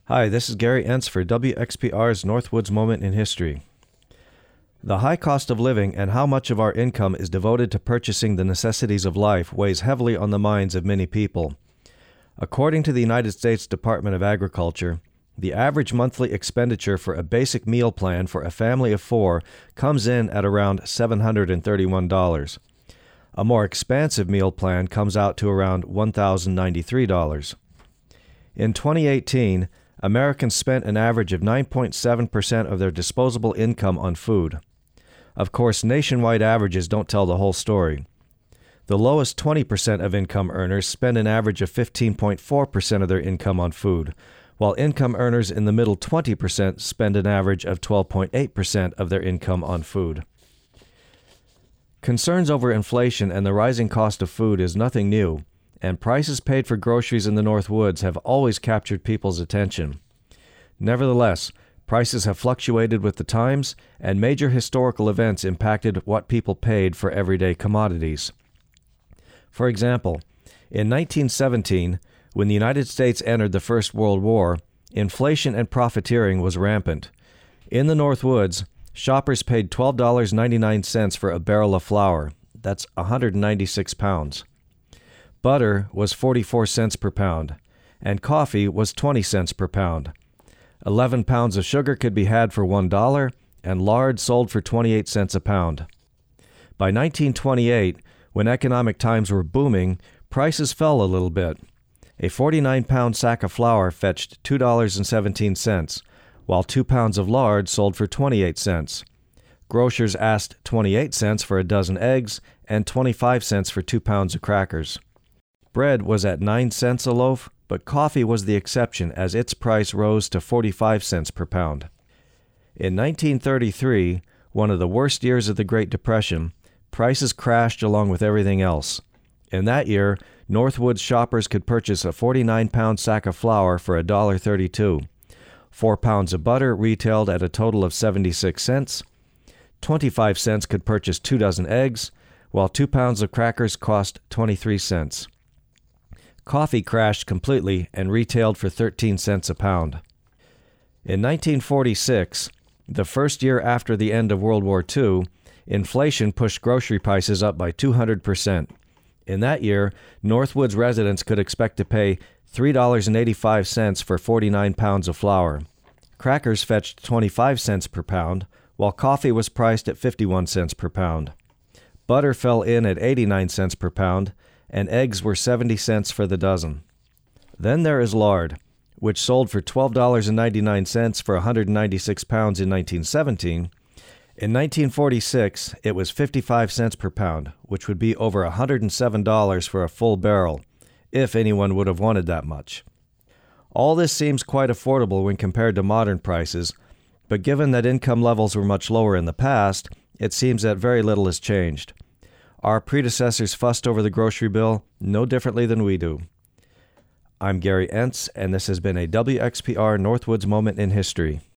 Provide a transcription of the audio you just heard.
Hi, this is Gary Entz for WXPR's Northwoods Moment in History. The high cost of living and how much of our income is devoted to purchasing the necessities of life weighs heavily on the minds of many people. According to the United States Department of Agriculture, the average monthly expenditure for a basic meal plan for a family of four comes in at around $731. A more expansive meal plan comes out to around $1,093. In 2018, Americans spent an average of 9.7% of their disposable income on food. Of course, nationwide averages don't tell the whole story. The lowest 20% of income earners spend an average of 15.4% of their income on food, while income earners in the middle 20% spend an average of 12.8% of their income on food. Concerns over inflation and the rising cost of food is nothing new, and prices paid for groceries in the North Woods have always captured people's attention. Nevertheless, prices have fluctuated with the times, and major historical events impacted what people paid for everyday commodities. For example, in 1917, when the United States entered the First World War, inflation and profiteering was rampant. In the North Woods, shoppers paid $12.99 for a barrel of flour. That's 196 pounds. Butter was 44 cents per pound, and coffee was 20 cents per pound. 11 pounds of sugar could be had for $1, and lard sold for 28 cents a pound. By 1928, when economic times were booming, prices fell a little bit. A 49-pound sack of flour fetched $2.17, while 2 pounds of lard sold for 28 cents. Grocers asked 28 cents for a dozen eggs and 25 cents for 2 pounds of crackers. Bread was at 9 cents a loaf, but coffee was the exception as its price rose to 45 cents per pound. In 1933, one of the worst years of the Great Depression, prices crashed along with everything else. In that year, Northwoods shoppers could purchase a 49-pound sack of flour for $1.32. 4 pounds of butter retailed at a total of 76 cents. 25 cents could purchase 2 dozen eggs, while 2 pounds of crackers cost 23 cents. Coffee crashed completely and retailed for 13 cents a pound. In 1946, the first year after the end of World War II, inflation pushed grocery prices up by 200%. In that year, Northwoods residents could expect to pay $3.85 for 49 pounds of flour. Crackers fetched 25 cents per pound, while coffee was priced at 51 cents per pound. Butter fell in at 89 cents per pound, and eggs were 70 cents for the dozen. Then there is lard, which sold for $12.99 for 196 pounds in 1917. In 1946, it was 55 cents per pound, which would be over $107 for a full barrel, if anyone would have wanted that much. All this seems quite affordable when compared to modern prices, but given that income levels were much lower in the past, it seems that very little has changed. Our predecessors fussed over the grocery bill no differently than we do. I'm Gary Entz, and this has been a WXPR Northwoods Moment in History.